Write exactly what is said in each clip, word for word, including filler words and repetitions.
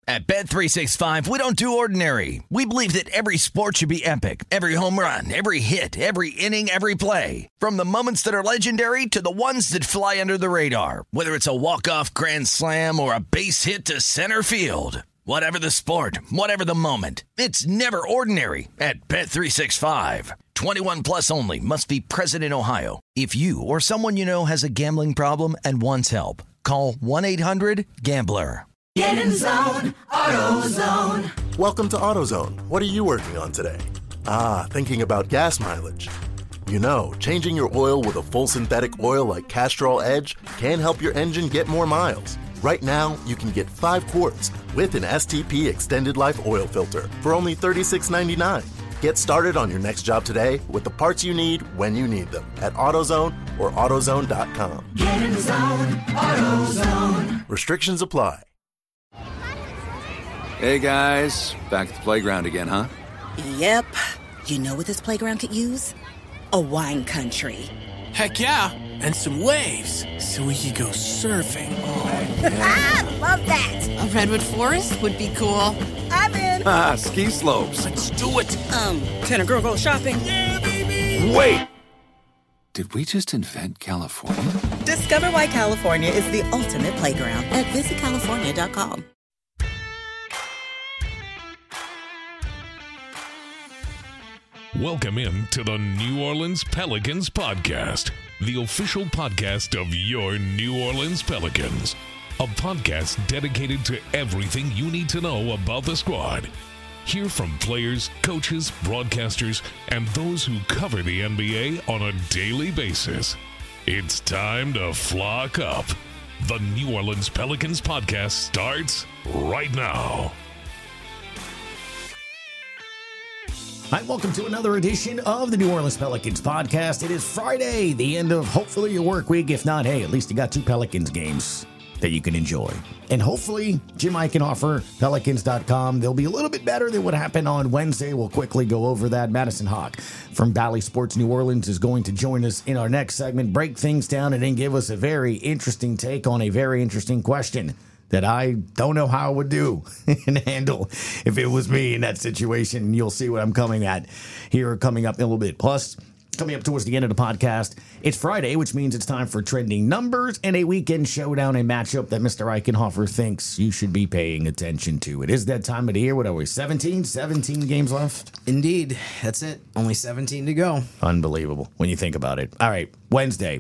At Bet three sixty-five, we don't do ordinary. We believe that every sport should be epic. Every home run, every hit, every inning, every play. From the moments that are legendary to the ones that fly under the radar. Whether it's a walk-off grand slam or a base hit to center field. Whatever the sport, whatever the moment. It's never ordinary at Bet three sixty-five. twenty-one plus only. Must be present in Ohio. If you or someone you know has a gambling problem and wants help, call one eight hundred gambler. Get in the zone, AutoZone. Welcome to AutoZone. What are you working on today? Ah, thinking about gas mileage. You know, changing your oil with a full synthetic oil like Castrol Edge can help your engine get more miles. Right now, you can get five quarts with an S T P Extended Life Oil Filter for only thirty-six ninety-nine. Get started on your next job today with the parts you need when you need them at AutoZone or AutoZone dot com. Get in the zone, AutoZone. Restrictions apply. Hey guys, back at the playground again, huh? Yep. You know what this playground could use? A wine country. Heck yeah, and some waves so we could go surfing. Oh, yeah. Love that. A redwood forest would be cool. I'm in. Ah, ski slopes. Let's do it. Um, can a girl go shopping? Yeah, baby. Wait! Did we just invent California? Discover why California is the ultimate playground at visit california dot com. Welcome in to the New Orleans Pelicans podcast, the official podcast of your New Orleans Pelicans. A podcast dedicated to everything you need to know about the squad. Hear from players, coaches, broadcasters, and those who cover the N B A on a daily basis. It's time to flock up. The New Orleans Pelicans podcast starts right now. Hi, welcome to another edition of the New Orleans Pelicans podcast. It is Friday, the end of hopefully your work week. If not, hey, at least you got two Pelicans games that you can enjoy. And hopefully, Jim Eichenhofer, Pelicans dot com, they'll be a little bit better than what happened on Wednesday. We'll quickly go over that. Madison Hawk from Bally Sports New Orleans is going to join us in our next segment, break things down, and then give us a very interesting take on a very interesting question that I don't know how I would do and handle if it was me in that situation. You'll see what I'm coming at here coming up in a little bit. Plus, coming up towards the end of the podcast, it's Friday, which means it's time for trending numbers and a weekend showdown, a matchup that Mister Eichenhofer thinks you should be paying attention to. It is that time of the year. What are we, seventeen? seventeen games left? Indeed. That's it. Only seventeen to go. Unbelievable when you think about it. All right, Wednesday.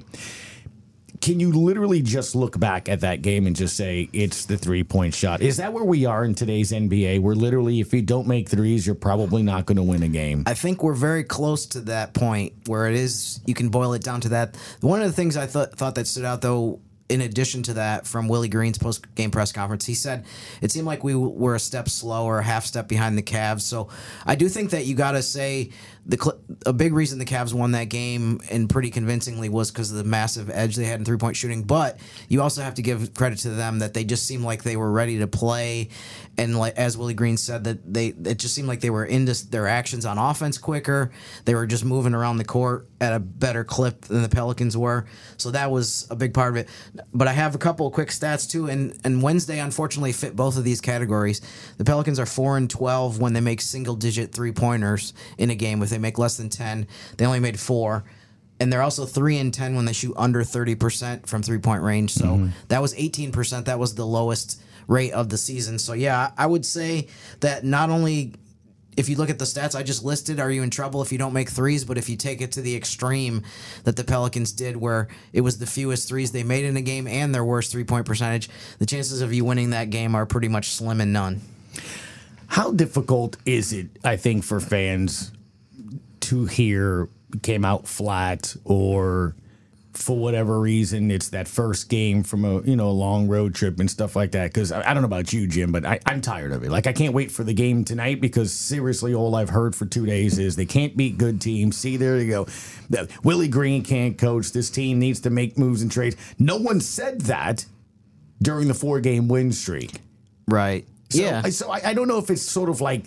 Can you literally just look back at that game and just say it's the three-point shot? Is that where we are in today's N B A, where literally if you don't make threes, you're probably not going to win a game? I think we're very close to that point where it is, you can boil it down to that. One of the things I th- thought that stood out, though, in addition to that, from Willie Green's post-game press conference, he said it seemed like we were a step slower, a half step behind the Cavs. So I do think that you got to say the a big reason the Cavs won that game, and pretty convincingly, was because of the massive edge they had in three-point shooting. But you also have to give credit to them that they just seemed like they were ready to play. And like, as Willie Green said, that they it just seemed like they were into their actions on offense quicker. They were just moving around the court at a better clip than the Pelicans were. So that was a big part of it. But I have a couple of quick stats too, and, and Wednesday unfortunately fit both of these categories. The Pelicans are four and twelve when they make single-digit three-pointers in a game. If they make less than ten, they only made four. And they're also three and ten when they shoot under thirty percent from three-point range. So mm-hmm. that was eighteen percent. That was the lowest rate of the season. So yeah, I would say that not only, if you look at the stats I just listed, are you in trouble if you don't make threes? But if you take it to the extreme that the Pelicans did, where it was the fewest threes they made in a game and their worst three-point percentage, the chances of you winning that game are pretty much slim and none. How difficult is it, I think, for fans to hear came out flat, or for whatever reason it's that first game from a you know a long road trip and stuff like that? Because I, I don't know about you, Jim, but I, I'm tired of it. Like, I can't wait for the game tonight, because seriously, all I've heard for two days is they can't beat good teams. See, there you go. The, Willie Green can't coach. This team needs to make moves and trades. No one said that during the four-game win streak. Right. So, yeah. So I, I don't know if it's sort of like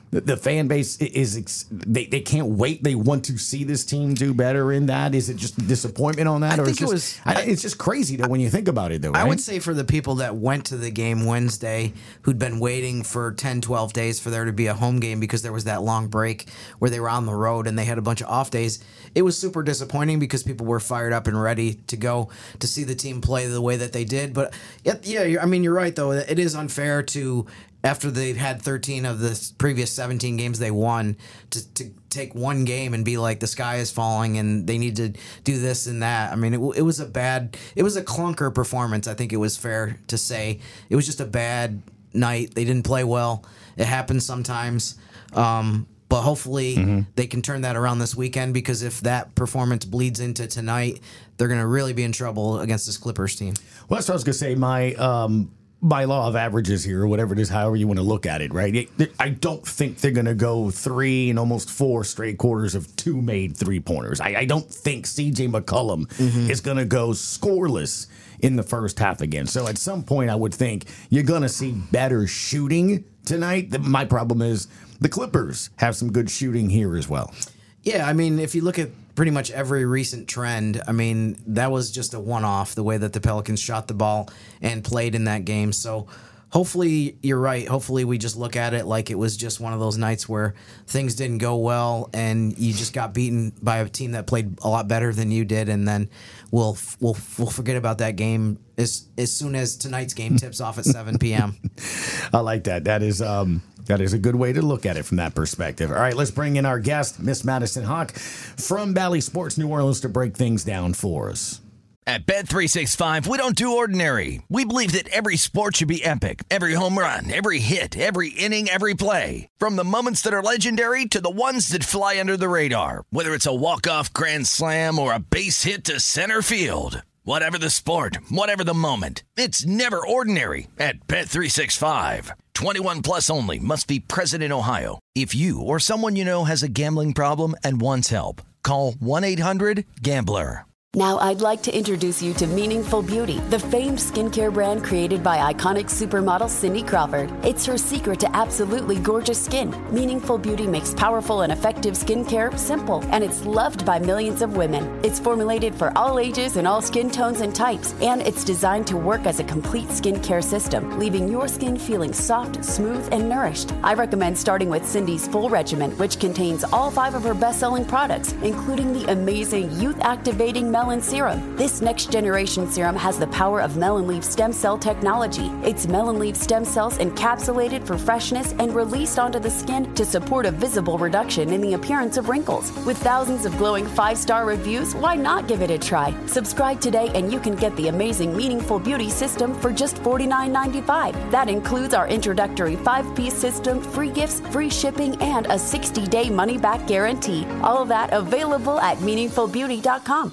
the, the fan base is they, they can't wait. They want to see this team do better in that. Is it just disappointment on that? I or think it's it just, was. I, it's just crazy though when you think about it though. Right? I would say for the people that went to the game Wednesday who'd been waiting for ten, twelve days for there to be a home game because there was that long break where they were on the road and they had a bunch of off days, it was super disappointing because people were fired up and ready to go to see the team play the way that they did. But yeah, I mean, you're right, though. It is unfair to, after they've had thirteen of the previous seventeen games they won, to, to take one game and be like, the sky is falling and they need to do this and that. I mean, it, it was a bad, it was a clunker performance. I think it was fair to say. It was just a bad night. They didn't play well. It happens sometimes. Um, but hopefully mm-hmm. they can turn that around this weekend, because if that performance bleeds into tonight, they're going to really be in trouble against this Clippers team. Well, that's what I was going to say. My, um, by law of averages here, or whatever it is, however you want to look at it, right? I don't think they're going to go three and almost four straight quarters of two made three-pointers. I, I don't think C J McCollum mm-hmm. is going to go scoreless in the first half again. So at some point, I would think you're going to see better shooting tonight. My problem is the Clippers have some good shooting here as well. Yeah, I mean, if you look at pretty much every recent trend, I mean, that was just a one-off, the way that the Pelicans shot the ball and played in that game. So hopefully you're right. Hopefully we just look at it like it was just one of those nights where things didn't go well and you just got beaten by a team that played a lot better than you did, and then we'll we'll we'll forget about that game as as soon as tonight's game tips off at seven p.m. I like that. That is um That is a good way to look at it from that perspective. All right, let's bring in our guest, Miss Madison Hawk from Bally Sports New Orleans, to break things down for us. At Bet three sixty-five, we don't do ordinary. We believe that every sport should be epic. Every home run, every hit, every inning, every play. From the moments that are legendary to the ones that fly under the radar. Whether it's a walk-off grand slam or a base hit to center field. Whatever the sport, whatever the moment, it's never ordinary at Bet three sixty-five. twenty-one plus only. Must be present in Ohio. If you or someone you know has a gambling problem and wants help, call one eight hundred gambler. Now I'd like to introduce you to Meaningful Beauty, the famed skincare brand created by iconic supermodel Cindy Crawford. It's her secret to absolutely gorgeous skin. Meaningful Beauty makes powerful and effective skincare simple, and it's loved by millions of women. It's formulated for all ages and all skin tones and types, and it's designed to work as a complete skincare system, leaving your skin feeling soft, smooth, and nourished. I recommend starting with Cindy's full regimen, which contains all five of her best-selling products, including the amazing youth-activating Melon Serum. This next generation serum has the power of melon leaf stem cell technology. It's melon leaf stem cells encapsulated for freshness and released onto the skin to support a visible reduction in the appearance of wrinkles. With thousands of glowing five-star reviews, why not give it a try? Subscribe today and you can get the amazing Meaningful Beauty system for just forty-nine ninety-five. That includes our introductory five-piece system, free gifts, free shipping, and a sixty-day money-back guarantee. All of that available at meaningful beauty dot com.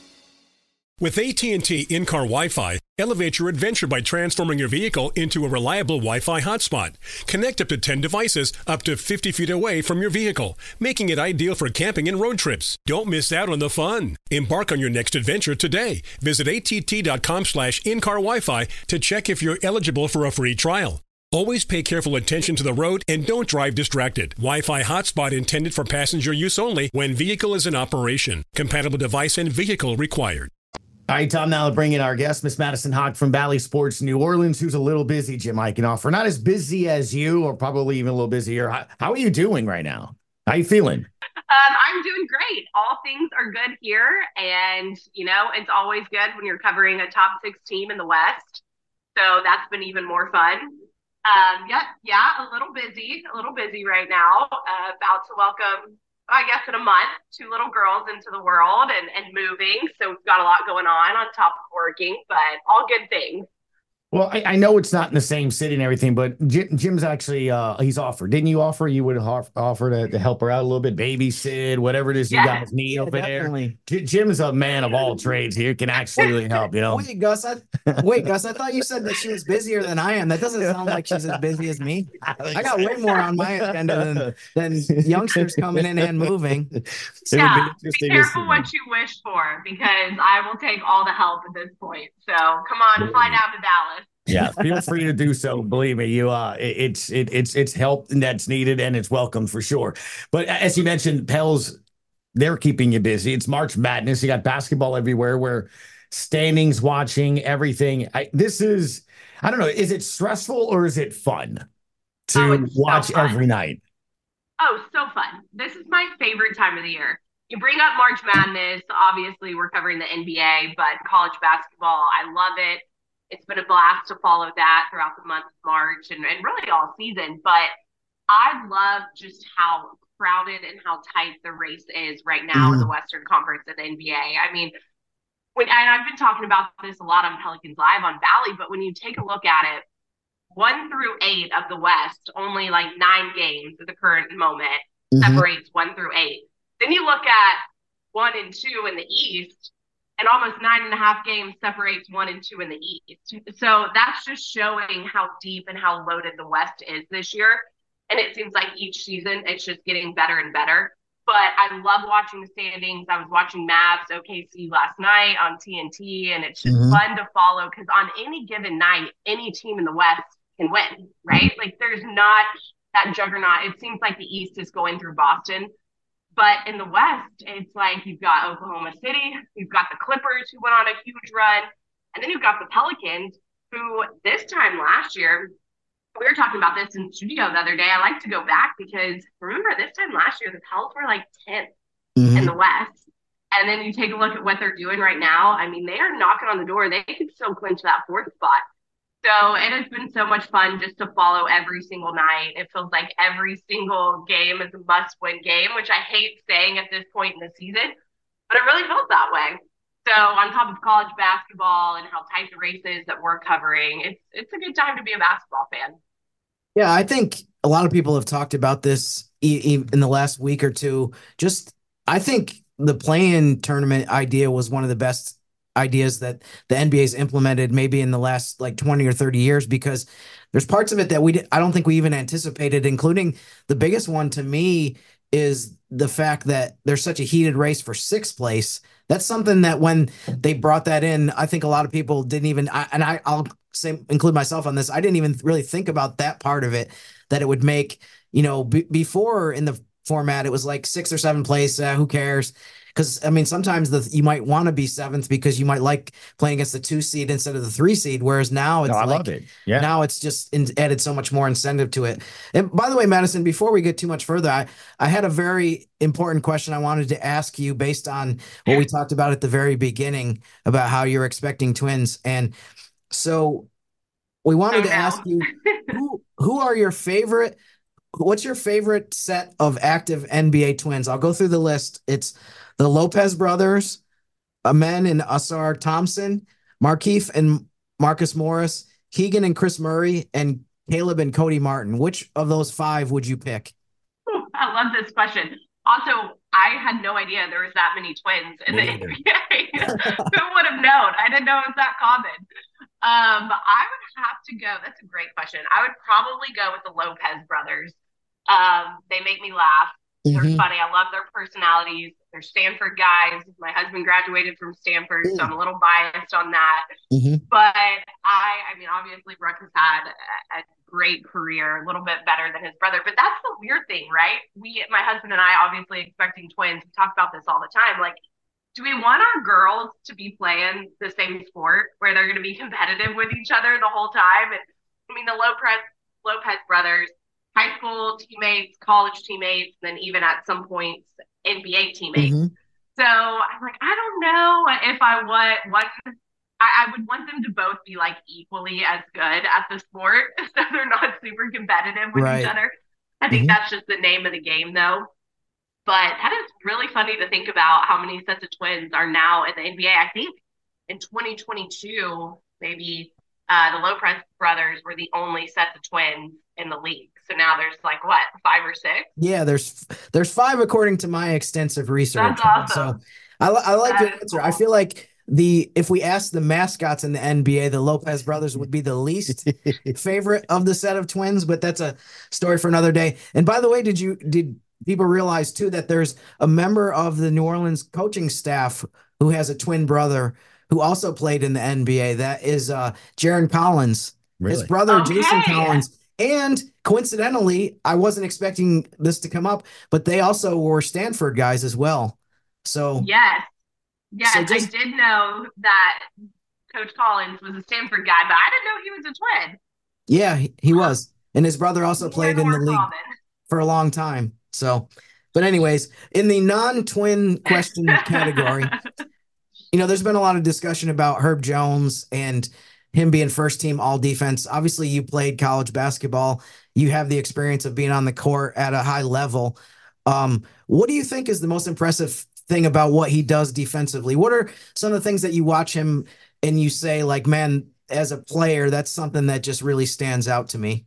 With A T and T in-car Wi-Fi, elevate your adventure by transforming your vehicle into a reliable Wi-Fi hotspot. Connect up to ten devices up to fifty feet away from your vehicle, making it ideal for camping and road trips. Don't miss out on the fun. Embark on your next adventure today. Visit A T T dot com slash in-car Wi-Fi to check if you're eligible for a free trial. Always pay careful attention to the road and don't drive distracted. Wi-Fi hotspot intended for passenger use only when vehicle is in operation. Compatible device and vehicle required. All right, Tom, now to bring in our guest, Miss Madison Hawk from Bally Sports New Orleans, who's a little busy, Jim Eichenhofer. Not as busy as you, or probably even a little busier. How, how are you doing right now? How are you feeling? Um, I'm doing great. All things are good here. And, you know, it's always good when you're covering a top six team in the West. So that's been even more fun. Um, yeah, yeah, a little busy, a little busy right now. Uh, about to welcome, I guess in a month, two little girls into the world and, and moving. So we've got a lot going on on top of working, but all good things. Well, I, I know it's not in the same city and everything, but Jim, Jim's actually, uh, he's offered. Didn't you offer? You would offer, offer to, to help her out a little bit, babysit, whatever it is you yeah. guys need Yeah, over definitely. there. J- Jim's a man of all trades here, can actually help, you know. Wait, Gus, I, wait, Gus, I thought you said that she was busier than I am. That doesn't sound like she's as busy as me. I got way more on my agenda than, than youngsters coming in and moving. Yeah, be, be careful what you wish for, because I will take all the help at this point. So come on, fly down to Dallas. Yeah, feel free to do so. Believe me, you uh, it, it's it, it's it's help that's needed and it's welcome for sure. But as you mentioned, Pels, they're keeping you busy. It's March Madness. You got basketball everywhere. Where standings, watching everything. I, this is I don't know. Is it stressful or is it fun to oh, watch so fun. every night? Oh, so fun. This is my favorite time of the year. You bring up March Madness. Obviously, we're covering the N B A, but college basketball, I love it. It's been a blast to follow that throughout the month of March and, and really all season. But I love just how crowded and how tight the race is right now mm. in the Western Conference of the N B A. I mean, when and I've been talking about this a lot on Pelicans Live on Valley, but when you take a look at it, one through eight of the West, only like nine games at the current moment mm-hmm. separates one through eight. Then you look at one and two in the East, and almost nine and a half games separates one and two in the East. So that's just showing how deep and how loaded the West is this year. And it seems like each season it's just getting better and better. But I love watching the standings. I was watching Mavs O K C last night on T N T, and it's just mm-hmm. fun to follow because on any given night, any team in the West can win, right? Like there's not that juggernaut. It seems like the East is going through Boston. But in the West, it's like you've got Oklahoma City, you've got the Clippers who went on a huge run, and then you've got the Pelicans who this time last year, we were talking about this in the studio the other day. I like to go back because remember this time last year, the Pels were like tenth mm-hmm. in the West. And then you take a look at what they're doing right now. I mean, they are knocking on the door. They could still clinch that fourth spot. So it has been so much fun just to follow every single night. It feels like every single game is a must-win game, which I hate saying at this point in the season, but it really feels that way. So on top of college basketball and how tight the race is that we're covering, it's it's a good time to be a basketball fan. Yeah, I think a lot of people have talked about this in the last week or two. Just, I think the play-in tournament idea was one of the best ideas that the N B A's implemented maybe in the last like twenty or thirty years, because there's parts of it that we did, I don't think we even anticipated, including the biggest one to me is the fact that there's such a heated race for sixth place. That's something that when they brought that in, I think a lot of people didn't even, I, and I, I'll say, include myself on this, I didn't even really think about that part of it, that it would make, you know, b- before in the format, it was like sixth or seventh place, uh, who cares? Because, I mean, sometimes the you might want to be seventh because you might like playing against the two seed instead of the three seed, whereas now it's no, I like, love it. Yeah. Now it's just in, added so much more incentive to it. And by the way, Madison, before we get too much further, I, I had a very important question I wanted to ask you based on what we talked about at the very beginning about how you're expecting twins. And so we wanted oh, to no. ask you, who, who are your favorite What's your favorite set of active N B A twins? I'll go through the list. It's the Lopez brothers, Amen and Asar Thompson, Markieff and Marcus Morris, Keegan and Chris Murray, and Caleb and Cody Martin. Which of those five would you pick? I love this question. Also, I had no idea there was that many twins in Me the either. N B A. Who would have known? I didn't know it was that common. Um, I would have to go. That's a great question. I would probably go with the Lopez brothers. Um, they make me laugh. They're mm-hmm. funny. I love their personalities. They're Stanford guys. My husband graduated from Stanford, mm. so I'm a little biased on that. Mm-hmm. But I, I mean, obviously, Brooke has had a, a great career, a little bit better than his brother. But that's the weird thing, right? We, my husband and I, obviously expecting twins. We talk about this all the time. Like, do we want our girls to be playing the same sport where they're going to be competitive with each other the whole time? And I mean, the Lopez Lopez brothers, high school teammates, college teammates, and then even at some points, N B A teammates. Mm-hmm. So I'm like, I don't know if I want one. I, I would want them to both be like equally as good at the sport, so they're not super competitive with right. each other. I think mm-hmm. that's just the name of the game, though. But that is really funny to think about how many sets of twins are now in the N B A. I think in twenty twenty-two, maybe uh, the Lopez brothers were the only set of twins in the league. So now there's like, what, five or six? Yeah, there's there's five according to my extensive research. That's awesome. So I, I like your answer. Cool. I feel like the if we ask the mascots in the N B A, the Lopez brothers would be the least favorite of the set of twins, but that's a story for another day. And by the way, did you did people realize too that there's a member of the New Orleans coaching staff who has a twin brother who also played in the N B A? That is uh, Jaron Collins. Really? His brother, Okay. Jason Collins. And coincidentally, I wasn't expecting this to come up, but they also were Stanford guys as well. So Yes. Yes, So just- I did know that Coach Collins was a Stanford guy, but I didn't know he was a twin. yeah, he, he was. And his brother also More played and in the more league common. for a long time. So, but anyways, in the non-twin question category, you know, there's been a lot of discussion about Herb Jones and him being first team all defense. Obviously, you played college basketball. You have the experience of being on the court at a high level. Um, what do you think is the most impressive thing about what he does defensively? What are some of the things that you watch him and you say, like, man, as a player, that's something that just really stands out to me?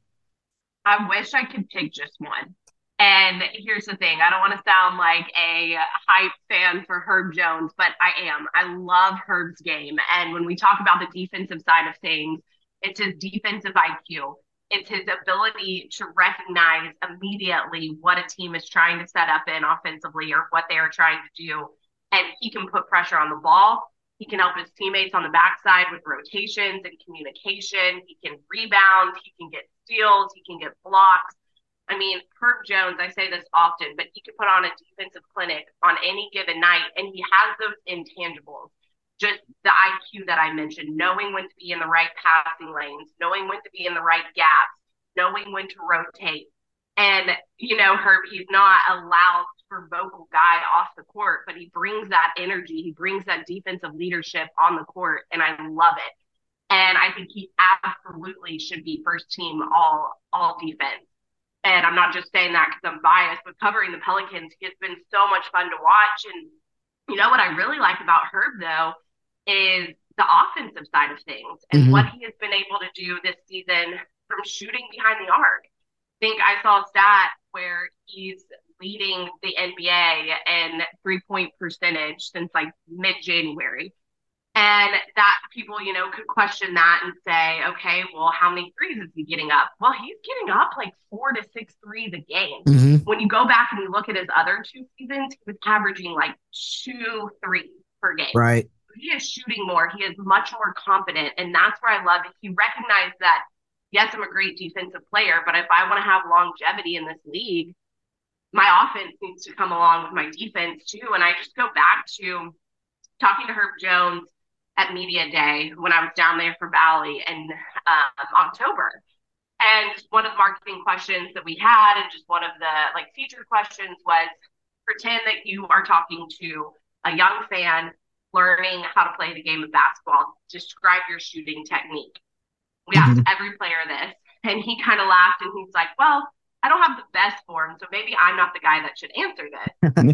I wish I could pick just one. And here's the thing, I don't want to sound like a hype fan for Herb Jones, but I am. I love Herb's game. And when we talk about the defensive side of things, it's his defensive I Q. It's his ability to recognize immediately what a team is trying to set up in offensively or what they are trying to do. And he can put pressure on the ball. He can help his teammates on the backside with rotations and communication. He can rebound. He can get steals. He can get blocks. I mean, Herb Jones, I say this often, but he could put on a defensive clinic on any given night, and he has those intangibles. Just the I Q that I mentioned, knowing when to be in the right passing lanes, knowing when to be in the right gaps, knowing when to rotate. And, you know, Herb, he's not a loud or vocal guy off the court, but he brings that energy. He brings that defensive leadership on the court, and I love it. And I think he absolutely should be first team all all defense. And I'm not just saying that because I'm biased, but covering the Pelicans, he has been so much fun to watch. And you know what I really like about Herb, though, is the offensive side of things and Mhm. what he has been able to do this season from shooting behind the arc. I think I saw a stat where he's leading the N B A in three-point percentage since like mid-January. And that people, you know, could question that and say, okay, well, how many threes is he getting up? Well, he's getting up like four to six threes a game. Mhm. When you go back and you look at his other two seasons, he was averaging like two threes per game. Right. He is shooting more. He is much more confident. And that's where I love it. He recognized that, yes, I'm a great defensive player, but if I want to have longevity in this league, my offense needs to come along with my defense too. And I just go back to talking to Herb Jones at Media Day when I was down there for Valley in um, October. And one of the marketing questions that we had, and just one of the like featured questions was, pretend that you are talking to a young fan learning how to play the game of basketball. Describe your shooting technique. We asked every player this, and he kind of laughed and he's like, well, I don't have the best form, so maybe I'm not the guy that should answer this.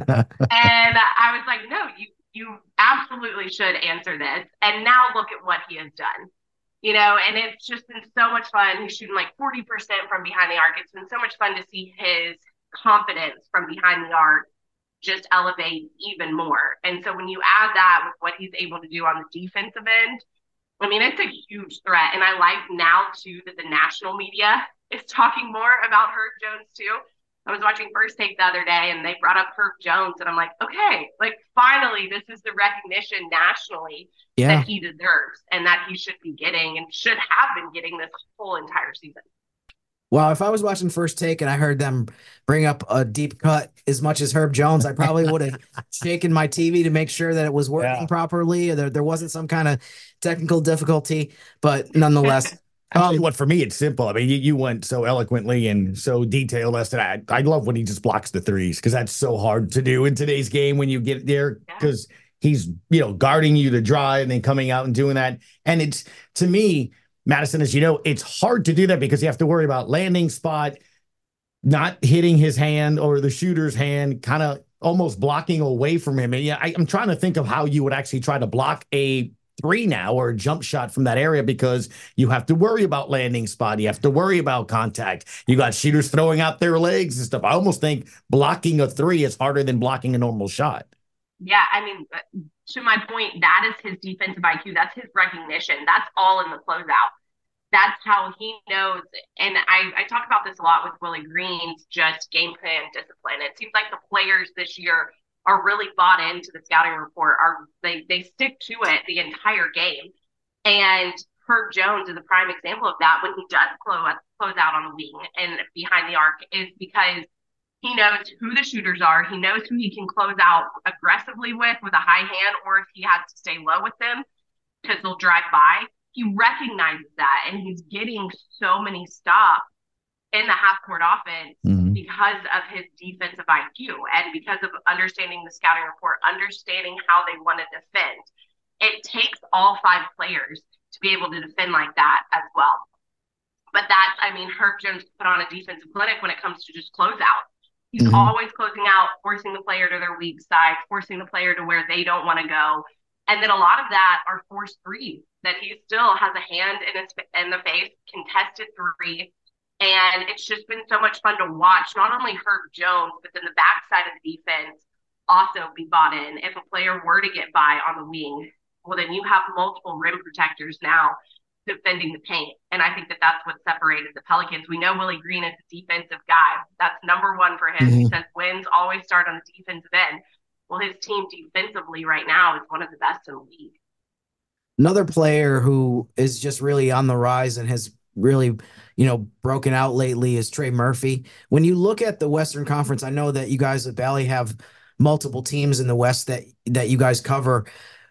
And I was like, no, you you absolutely should answer this. And now look at what he has done. You know, and it's just been so much fun. He's shooting like forty percent from behind the arc. It's been so much fun to see his confidence from behind the arc just elevate even more. And so when you add that with what he's able to do on the defensive end, I mean, it's a huge threat. And I like now, too, that the national media is talking more about Herb Jones, too. I was watching First Take the other day, and they brought up Herb Jones, and I'm like, okay, like, finally, this is the recognition nationally Yeah. that he deserves and that he should be getting and should have been getting this whole entire season. Well, if I was watching First Take and I heard them bring up a deep cut as much as Herb Jones, I probably would have shaken my T V to make sure that it was working Yeah. properly, or there, there wasn't some kind of technical difficulty. But nonetheless, Actually, um, what for me, it's simple. I mean, you, you went so eloquently and so detailed as to that. I love when he just blocks the threes because that's so hard to do in today's game when you get there because he's, you know, guarding you to drive and then coming out and doing that. And it's, to me, Madison, as you know, it's hard to do that because you have to worry about landing spot, not hitting his hand or the shooter's hand, kind of almost blocking away from him. And yeah, I, I'm trying to think of how you would actually try to block a three now or a jump shot from that area because you have to worry about landing spot. You have to worry about contact. You got shooters throwing out their legs and stuff. I almost think blocking a three is harder than blocking a normal shot. Yeah, I mean, to my point, that is his defensive I Q. That's his recognition. That's all in the closeout. That's how he knows. And I, I talk about this a lot with Willie Green's just game plan discipline. It seems like the players this year are really bought into the scouting report. Are they, they stick to it the entire game. And Herb Jones is a prime example of that when he does close, close out on the wing and behind the arc, is because he knows who the shooters are. He knows who he can close out aggressively with, with a high hand, or if he has to stay low with them because they'll drive by. He recognizes that, and he's getting so many stops in the half-court offense mm-hmm. because of his defensive I Q and because of understanding the scouting report, understanding how they want to defend. It takes all five players to be able to defend like that as well. But that's, I mean, Herb Jones put on a defensive clinic when it comes to just closeout. He's mm-hmm. always closing out, forcing the player to their weak side, forcing the player to where they don't want to go. And then a lot of that are forced threes that he still has a hand in his in the face, contested three. And it's just been so much fun to watch not only Herb Jones, but then the backside of the defense also be bought in. If a player were to get by on the wing, well, then you have multiple rim protectors now defending the paint. And I think that that's what separated the Pelicans. We know Willie Green is a defensive guy. That's number one for him. Mm-hmm. He says wins always start on the defensive end. Well, his team defensively right now is one of the best in the league. Another player who is just really on the rise and has really, you know, broken out lately is Trey Murphy. When you look at the Western Conference, I know that you guys at Bally have multiple teams in the West that, that you guys cover.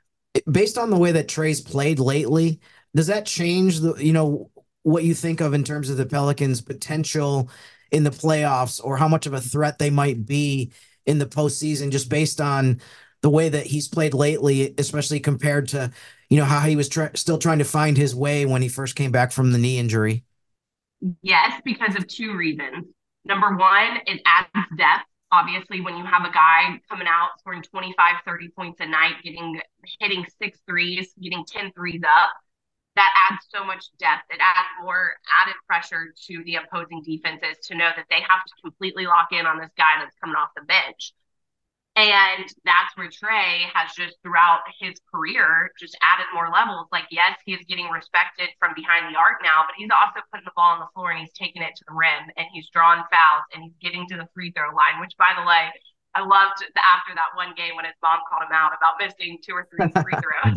Based on the way that Trey's played lately, does that change the, you know, what you think of in terms of the Pelicans' potential in the playoffs or how much of a threat they might be in the postseason, just based on the way that he's played lately, especially compared to, you know, how he was try- still trying to find his way when he first came back from the knee injury? Yes, because of two reasons. Number one, it adds depth. Obviously, when you have a guy coming out scoring twenty-five, thirty points a night, getting hitting six threes, getting ten threes up, that adds so much depth. It adds more added pressure to the opposing defenses to know that they have to completely lock in on this guy that's coming off the bench. And that's where Trey has just throughout his career just added more levels. Like, yes, he is getting respected from behind the arc now, but he's also putting the ball on the floor and he's taking it to the rim and he's drawing fouls and he's getting to the free throw line, which, by the way, I loved the, after that one game when his mom called him out about missing two or three free throws.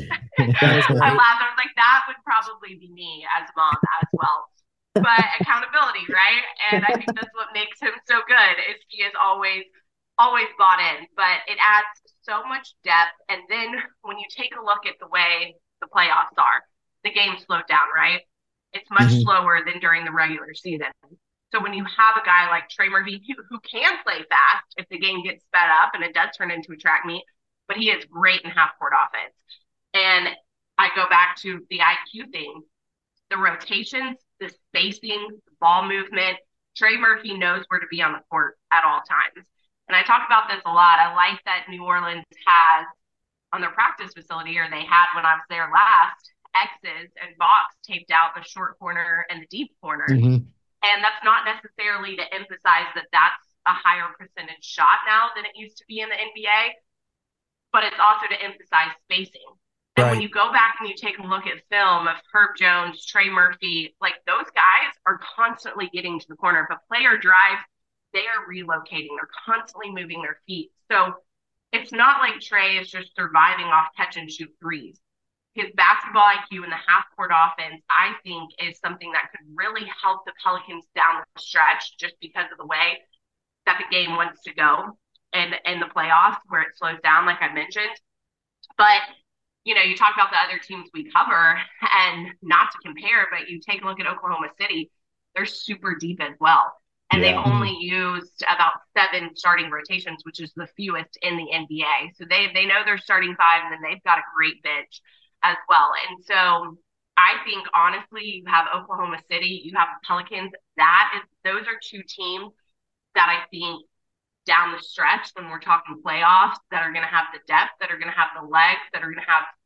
I laughed. I was like, that would probably be me as mom as well. But accountability, right? And I think that's what makes him so good is he is always – always bought in, but it adds so much depth. And then when you take a look at the way the playoffs are, the game slowed down, right? It's much mm-hmm. slower than during the regular season. So when you have a guy like Trey Murphy who, who can play fast if the game gets sped up and it does turn into a track meet, but he is great in half-court offense. And I go back to the I Q thing, the rotations, the spacing, the ball movement. Trey Murphy knows where to be on the court at all times. And I talk about this a lot. I like that New Orleans has on their practice facility, or they had when I was there last, X's and box taped out the short corner and the deep corner. Mm-hmm. And that's not necessarily to emphasize that that's a higher percentage shot now than it used to be in the N B A, but it's also to emphasize spacing. And right. when you go back and you take a look at film of Herb Jones, Trey Murphy, like those guys are constantly getting to the corner. If a player drives, they are relocating. They're constantly moving their feet. So it's not like Trey is just surviving off catch and shoot threes. His basketball I Q in the half-court offense, I think, is something that could really help the Pelicans down the stretch just because of the way that the game wants to go and in the playoffs where it slows down, like I mentioned. But, you know, you talk about the other teams we cover and not to compare, but you take a look at Oklahoma City, they're super deep as well. And yeah. they've only used about seven starting rotations, which is the fewest in the N B A. So they they know they're starting five, and then they've got a great bench as well. And so I think, honestly, you have Oklahoma City, you have the Pelicans. That is, those are two teams that I think down the stretch when we're talking playoffs that are going to have the depth, that are going to have the legs, that are going to have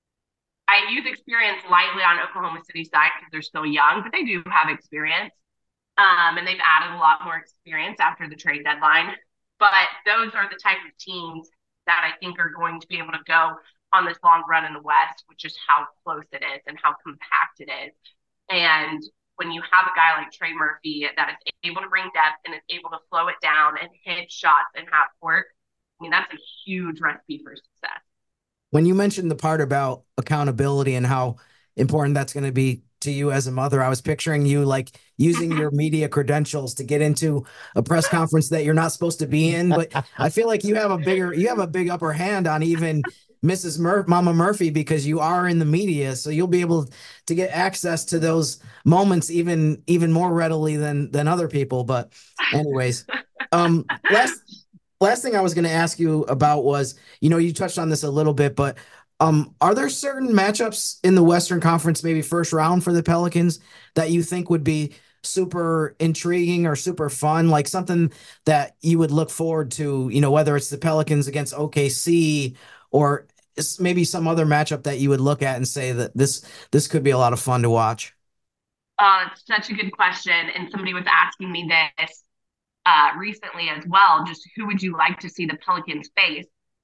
– I use experience lightly on Oklahoma City's side because they're still young, but they do have experience. Um, and they've added a lot more experience after the trade deadline. But those are the type of teams that I think are going to be able to go on this long run in the West, which is how close it is and how compact it is. And when you have a guy like Trey Murphy that is able to bring depth and is able to slow it down and hit shots in half court, I mean, that's a huge recipe for success. When you mentioned the part about accountability and how important that's going to be to you as a mother. I was picturing you like using your media credentials to get into a press conference that you're not supposed to be in. But I feel like you have a bigger, you have a big upper hand on even Missus Mur- Mama Murphy, because you are in the media. So you'll be able to get access to those moments even, even more readily than, than other people. But anyways, um, last, last thing I was going to ask you about was, you know, you touched on this a little bit, but Um, are there certain matchups in the Western Conference, maybe first round for the Pelicans, that you think would be super intriguing or super fun, like something that you would look forward to, you know, whether it's the Pelicans against O K C or maybe some other matchup that you would look at and say that this this could be a lot of fun to watch? Uh, it's such a good question. And somebody was asking me this uh, recently as well, just who would you like to see the Pelicans face?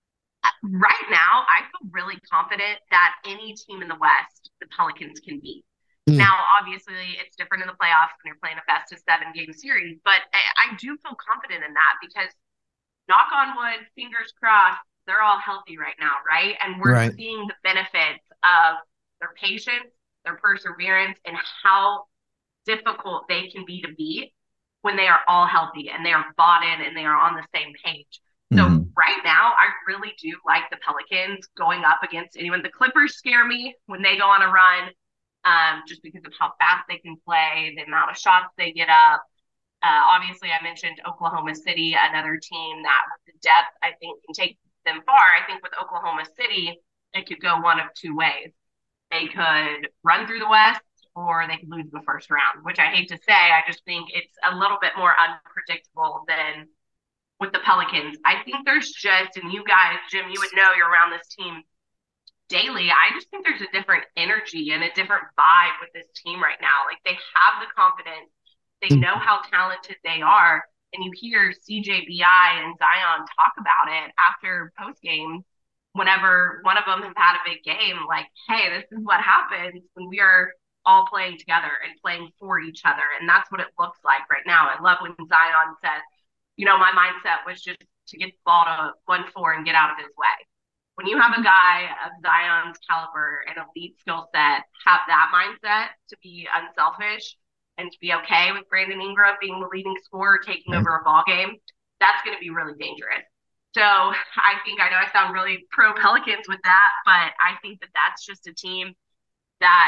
Right now, I feel really confident that any team in the West, the Pelicans can beat. Mm. Now, obviously, it's different in the playoffs when you're playing a best of seven game series, but I, I do feel confident in that because, knock on wood, fingers crossed, they're all healthy right now, right? And we're right. seeing the benefits of their patience, their perseverance, and how difficult they can be to beat when they are all healthy and they are bought in and they are on the same page. So mm-hmm. right now, I really do like the Pelicans going up against anyone. The Clippers scare me when they go on a run, um, just because of how fast they can play, the amount of shots they get up. Uh, obviously, I mentioned Oklahoma City, another team that with the depth, I think, can take them far. I think with Oklahoma City, it could go one of two ways. They could run through the West or they could lose the first round, which I hate to say. I just think it's a little bit more unpredictable than with the Pelicans. I think there's just, and you guys, Jim, you would know you're around this team daily. I just think there's a different energy and a different vibe with this team right now. Like, they have the confidence. They know how talented they are. And you hear C J B I and Zion talk about it after post-game, whenever one of them has had a big game, like, hey, this is what happens when we are all playing together and playing for each other. And that's what it looks like right now. I love when Zion said, you know, my mindset was just to get the ball to one four and get out of his way. When you have a guy of Zion's caliber and elite skill set, have that mindset to be unselfish and to be okay with Brandon Ingram being the leading scorer, taking mm-hmm. over a ball game, that's going to be really dangerous. So I think, I know I sound really pro Pelicans with that, but I think that that's just a team that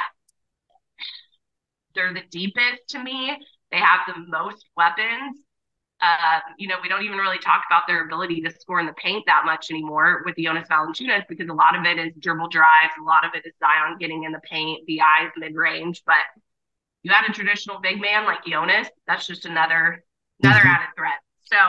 they're the deepest to me. They have the most weapons. Uh, you know, we don't even really talk about their ability to score in the paint that much anymore with Jonas Valanciunas, because a lot of it is dribble drives, a lot of it is Zion getting in the paint, B Is mid-range. But you had a traditional big man like Jonas, that's just another another mm-hmm. added threat. So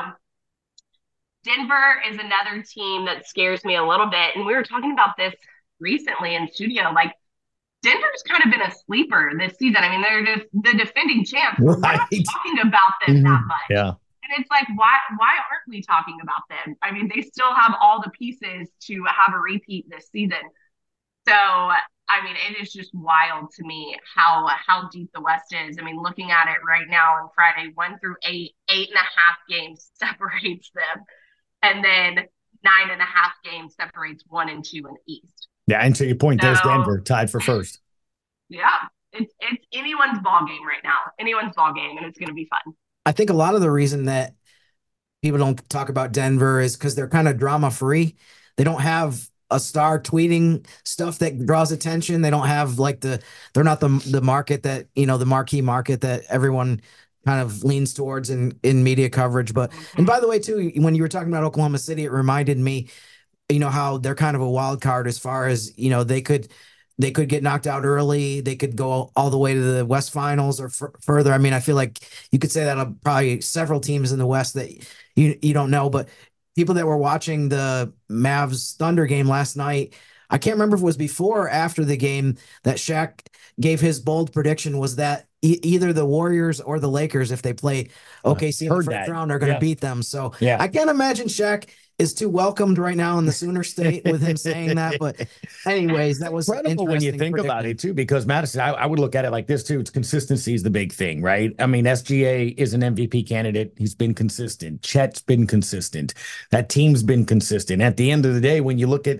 Denver is another team that scares me a little bit, and we were talking about this recently in studio. Like, Denver's kind of been a sleeper this season. I mean, they're just the defending champs. We're right. not talking about them mm-hmm. that much. Yeah. And it's like, why why aren't we talking about them? I mean, they still have all the pieces to have a repeat this season. So, I mean, it is just wild to me how how deep the West is. I mean, looking at it right now on Friday, one through eight, eight and a half games separates them. And then nine and a half games separates one and two in the East. Yeah, and to your point, so, there's Denver tied for first. Yeah, it's, it's anyone's ball game right now. Anyone's ball game, and it's going to be fun. I think a lot of the reason that people don't talk about Denver is because they're kind of drama free. They don't have a star tweeting stuff that draws attention. They don't have like the, they're not the the market that, you know, the marquee market that everyone kind of leans towards in, in media coverage. But, and by the way, too, when you were talking about Oklahoma City, it reminded me, you know, how they're kind of a wild card as far as, you know, they could, They could get knocked out early. They could go all the way to the West Finals or f- further. I mean, I feel like you could say that of probably several teams in the West that you you don't know. But people that were watching the Mavs Thunder game last night, I can't remember if it was before or after the game that Shaq gave his bold prediction was that e- either the Warriors or the Lakers, if they play O K C in the first round, are going to yeah. beat them. So yeah. I can't imagine Shaq is too welcomed right now in the Sooner State with him saying that. But anyways, that was incredible when you think about it too, because Madison, I, I would look at it like this too. It's consistency is the big thing, right? I mean, S G A is an M V P candidate. He's been consistent. Chet's been consistent. That team's been consistent. At the end of the day, when you look at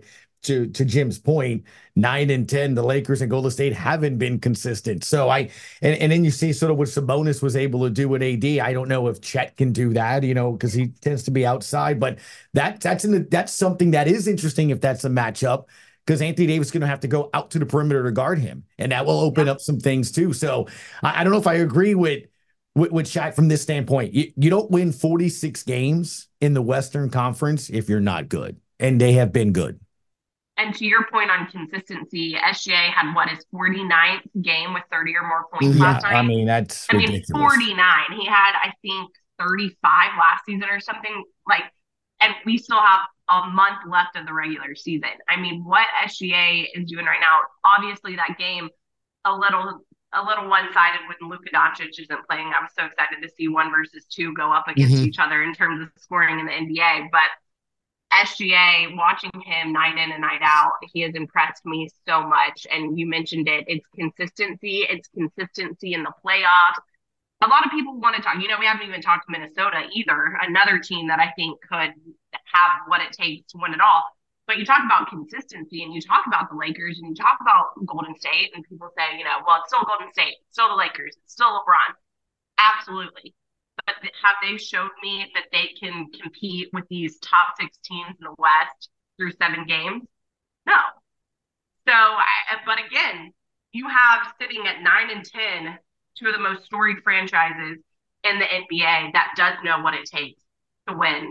to to Jim's point, nine and ten, the Lakers and Golden State haven't been consistent. So I and, and then you see sort of what Sabonis was able to do with A D. I don't know if Chet can do that, you know, because he tends to be outside. But that that's in the, that's something that is interesting if that's a matchup, because Anthony Davis is going to have to go out to the perimeter to guard him, and that will open yeah. up some things too. So I, I don't know if I agree with. With, with Shaq from this standpoint, you, you don't win forty-six games in the Western Conference if you're not good, and they have been good. And to your point on consistency, S G A had what, his forty-ninth game with thirty or more points yeah, last night? I mean, that's I ridiculous. mean, forty-nine. He had, I think, thirty-five last season or something. Like, and we still have a month left of the regular season. I mean, what S G A is doing right now, obviously that game, a little a little one-sided when Luka Doncic isn't playing. I was so excited to see one versus two go up against mm-hmm. each other in terms of scoring in the N B A. But S G A, watching him night in and night out, he has impressed me so much. And you mentioned it. It's consistency. It's consistency in the playoffs. A lot of people want to talk, you know, we haven't even talked Minnesota either, another team that I think could have what it takes to win it all. But you talk about consistency and you talk about the Lakers and you talk about Golden State, and people say, you know, well, it's still Golden State, it's still the Lakers, it's still LeBron. Absolutely. But have they showed me that they can compete with these top six teams in the West through seven games? No. So, I, but again, you have sitting at nine and ten, two of the most storied franchises in the N B A that does know what it takes to win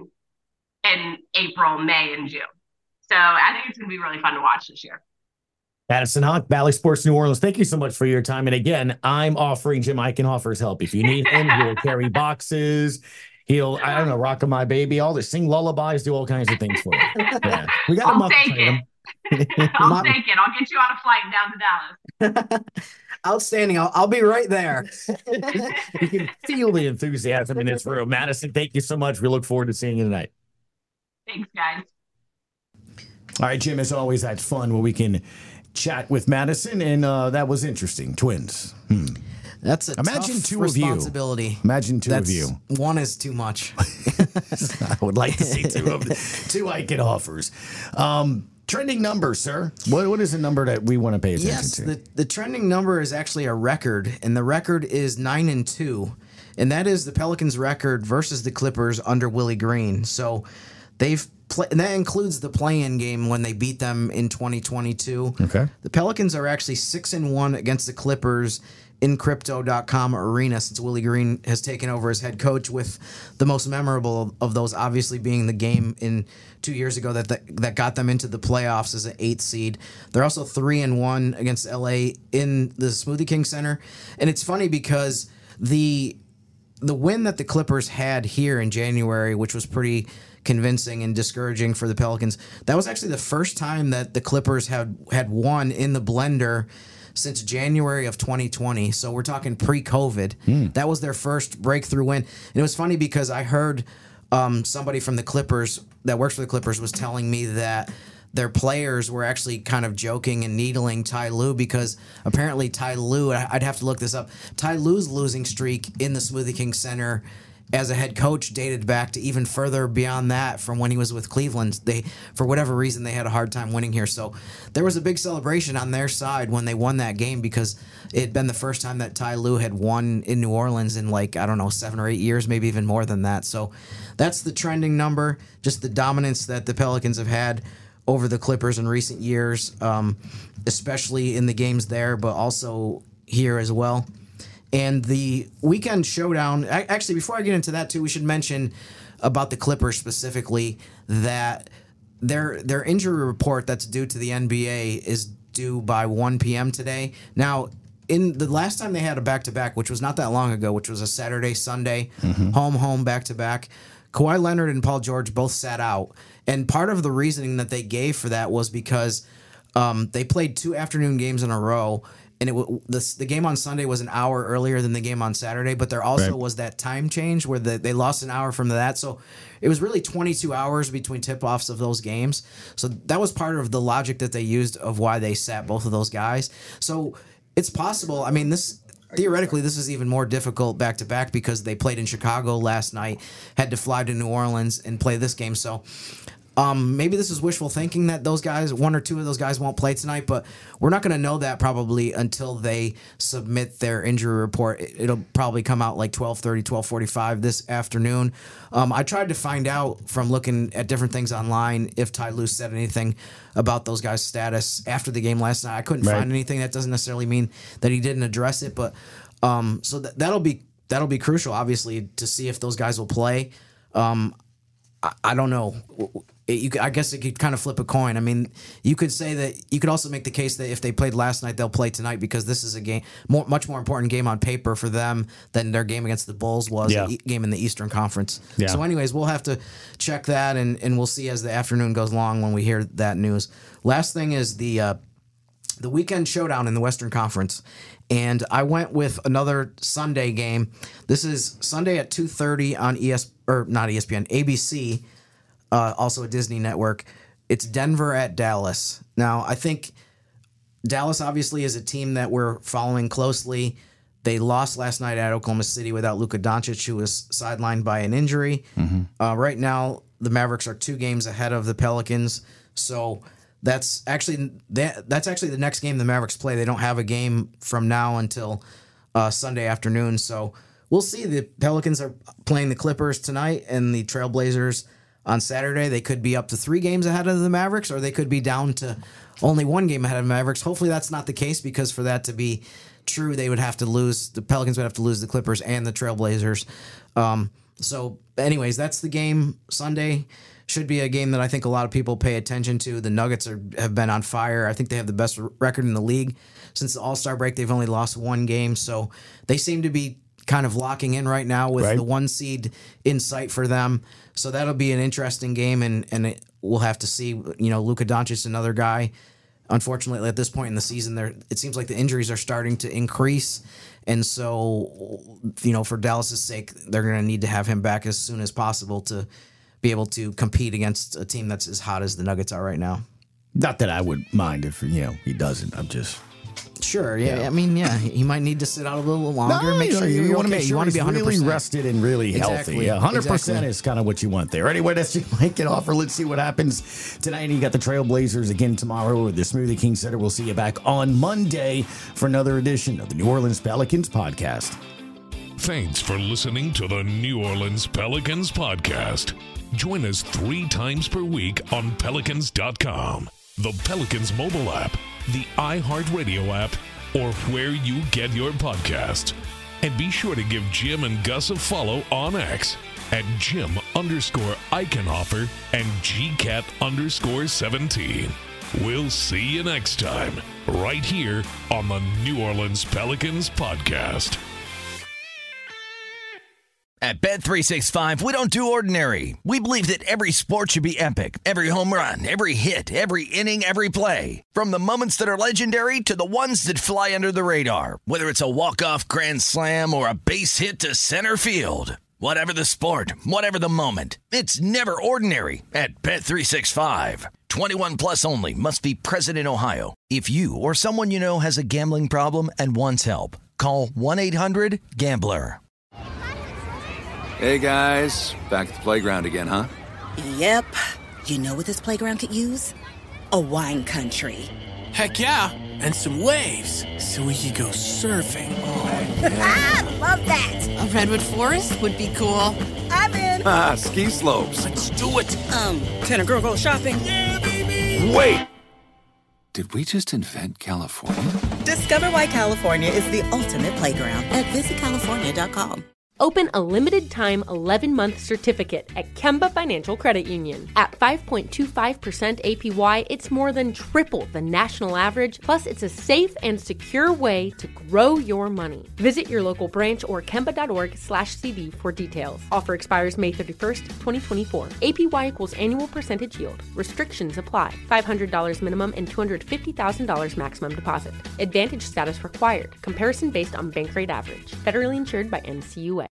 in April, May, and June. So I think it's going to be really fun to watch this year. Madison Hawk, Bally Sports New Orleans, thank you so much for your time. And again, I'm offering Jim Eichenhofer's help. If you need him, he'll carry boxes. He'll, I don't know, rock my baby, all this, sing lullabies, do all kinds of things for you. Yeah. We got I'll take it. I'll take it. I'll get you on a flight down to Dallas. Outstanding. I'll, I'll be right there. You can feel the enthusiasm in this room. Madison, thank you so much. We look forward to seeing you tonight. Thanks, guys. All right, Jim, as always, that's fun when we can chat with Madison, and uh, that was interesting. Twins. Hmm. That's a Imagine tough two responsibility. Of you. Imagine two That's, of you. One is too much. I would like to see two of two Eichenhofers. Um, trending number, sir. What What is the number that we want to pay attention yes, to? Yes, the, the trending number is actually a record, and the record is nine and two, and that is the Pelicans' record versus the Clippers under Willie Green. So they've Play, and that includes the play-in game when they beat them in twenty twenty-two. Okay. The Pelicans are actually six and one against the Clippers in Crypto dot com arena since Willie Green has taken over as head coach, with the most memorable of those obviously being the game in two years ago that that, that got them into the playoffs as an eighth seed. They're also three and one against L A in the Smoothie King Center, and it's funny because the the win that the Clippers had here in January, which was pretty convincing and discouraging for the Pelicans, that was actually the first time that the Clippers had had won in the blender since January of twenty twenty. So we're talking pre-COVID. Mm. That was their first breakthrough win. And it was funny because I heard um, somebody from the Clippers that works for the Clippers was telling me that their players were actually kind of joking and needling Ty Lue because apparently Ty Lue, I'd have to look this up, Ty Lue's losing streak in the Smoothie King Center as a head coach dated back to even further beyond that from when he was with Cleveland. They, for whatever reason, they had a hard time winning here. So there was a big celebration on their side when they won that game because it had been the first time that Ty Lue had won in New Orleans in like, I don't know, seven or eight years, maybe even more than that. So that's the trending number, just the dominance that the Pelicans have had over the Clippers in recent years, um, especially in the games there, but also here as well. And the weekend showdown, actually, before I get into that, too, we should mention about the Clippers specifically that their their injury report that's due to the N B A is due by one p.m. today. Now, in the last time they had a back-to-back, which was not that long ago, which was a Saturday, Sunday, mm-hmm. home-home back-to-back, Kawhi Leonard and Paul George both sat out. And part of the reasoning that they gave for that was because um, they played two afternoon games in a row, and it the, the game on Sunday was an hour earlier than the game on Saturday, but there also right. was that time change where the, they lost an hour from that. So it was really twenty-two hours between tip-offs of those games. So that was part of the logic that they used of why they sat both of those guys. So it's possible. I mean, this theoretically, this is even more difficult back-to-back because they played in Chicago last night, had to fly to New Orleans and play this game. So Um, maybe this is wishful thinking that those guys, one or two of those guys won't play tonight, but we're not going to know that probably until they submit their injury report. It'll probably come out like twelve thirty, twelve forty-five this afternoon. Um, I tried to find out from looking at different things online if Ty Lue said anything about those guys' status after the game last night. I couldn't Right. find anything. That doesn't necessarily mean that he didn't address it, but um, so th- that'll be that'll be crucial, obviously, to see if those guys will play. Um, I, I don't know. It, you, I guess it could kind of flip a coin. I mean, you could say that you could also make the case that if they played last night, they'll play tonight because this is a game, more, much more important game on paper for them than their game against the Bulls was, Yeah. a e- game in the Eastern Conference. Yeah. So, anyways, we'll have to check that, and, and we'll see as the afternoon goes along when we hear that news. Last thing is the uh, the weekend showdown in the Western Conference, and I went with another Sunday game. This is Sunday at two thirty on E S or not E S P N, A B C. Uh, also a Disney network. It's Denver at Dallas. Now, I think Dallas obviously is a team that we're following closely. They lost last night at Oklahoma City without Luka Doncic, who was sidelined by an injury. Mm-hmm. Uh, right now, the Mavericks are two games ahead of the Pelicans. So that's actually that, that's actually the next game the Mavericks play. They don't have a game from now until uh, Sunday afternoon. So we'll see. The Pelicans are playing the Clippers tonight and the Trailblazers on Saturday. They could be up to three games ahead of the Mavericks, or they could be down to only one game ahead of the Mavericks. Hopefully that's not the case, because for that to be true, they would have to lose. The Pelicans would have to lose the Clippers and the Trailblazers. Um, so anyways, that's the game Sunday. Should be a game that I think a lot of people pay attention to. The Nuggets are, have been on fire. I think they have the best record in the league. Since the All-Star break, they've only lost one game. So they seem to be kind of locking in right now with Right. the one seed in sight for them. So that'll be an interesting game, and, and it, we'll have to see. You know, Luka Doncic, another guy. Unfortunately, at this point in the season, there it seems like the injuries are starting to increase. And so, you know, for Dallas's sake, they're going to need to have him back as soon as possible to be able to compete against a team that's as hot as the Nuggets are right now. Not that I would mind if, you know, he doesn't. I'm just... Sure, yeah. Yeah. I mean, yeah, he might need to sit out a little longer. No, make you sure know, you're you want to okay. make You sure want to be he's one hundred percent really rested and really healthy. Exactly. Yeah, one hundred percent Exactly. is kind of what you want there. Anyway, that's just like it offer. Let's see what happens tonight. You got the Trailblazers again tomorrow with the Smoothie King Center. We'll see you back on Monday for another edition of the New Orleans Pelicans podcast. Thanks for listening to the New Orleans Pelicans podcast. Join us three times per week on Pelicans dot com, the Pelicans mobile app, the iHeartRadio app, or where you get your podcasts. And be sure to give Jim and Gus a follow on X at Jim underscore Eichenhofer and G Cat underscore 17. We'll see you next time, right here on the New Orleans Pelicans podcast. At Bet three sixty-five, we don't do ordinary. We believe that every sport should be epic. Every home run, every hit, every inning, every play. From the moments that are legendary to the ones that fly under the radar. Whether it's a walk-off grand slam or a base hit to center field. Whatever the sport, whatever the moment. It's never ordinary at Bet three sixty-five. twenty-one plus only. Must be present in Ohio. If you or someone you know has a gambling problem and wants help, call one eight hundred gambler. Hey, guys. Back at the playground again, huh? Yep. You know what this playground could use? A wine country. Heck yeah, and some waves so we could go surfing. Oh, Ah, love that. A redwood forest would be cool. I'm in. Ah, ski slopes. let's do it. Um, can a girl go shopping? Yeah, baby. Wait! Did we just invent California? Discover why California is the ultimate playground at visit california dot com. Open a limited-time eleven-month certificate at Kemba Financial Credit Union. At five point two five percent A P Y, it's more than triple the national average, plus it's a safe and secure way to grow your money. Visit your local branch or kemba.org slash CD for details. Offer expires May thirty-first, twenty twenty-four. A P Y equals annual percentage yield. Restrictions apply. five hundred dollars minimum and two hundred fifty thousand dollars maximum deposit. Advantage status required. Comparison based on bank rate average. Federally insured by N C U A.